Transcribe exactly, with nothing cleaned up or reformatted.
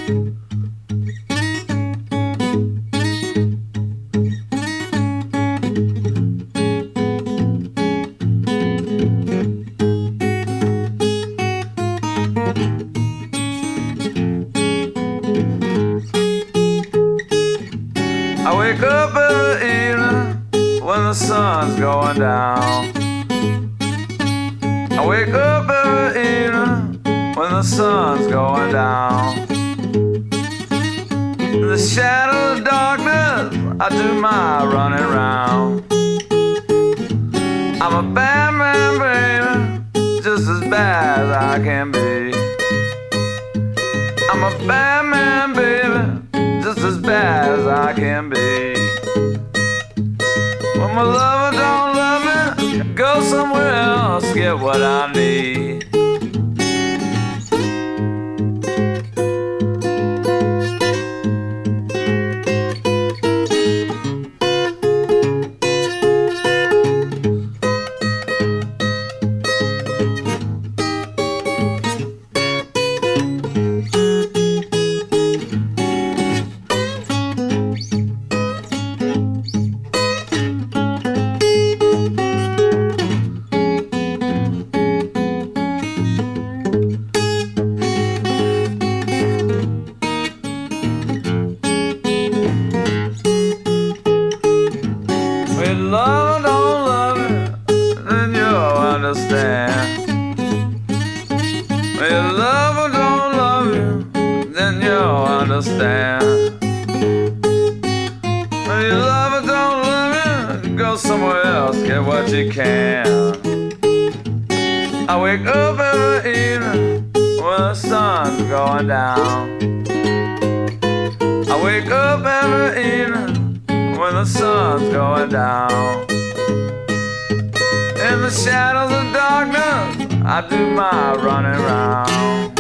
I wake up every evening when the sun's going down. I wake up every evening when the sun's going down. In the shadow of darkness, I do my running round. I'm a bad man, baby, just as bad as I can be. I'm a bad man, baby, just as bad as I can be. When my lover don't love me, go somewhere else, get what I need. If love don't love you, then you'll understand. If love don't love you, then you'll understand. If your lover don't love you, go somewhere else, get what you can. I wake up every evening when the sun's going down. I wake up every evening when the sun's going down. In the shadows of darkness, I do my running round.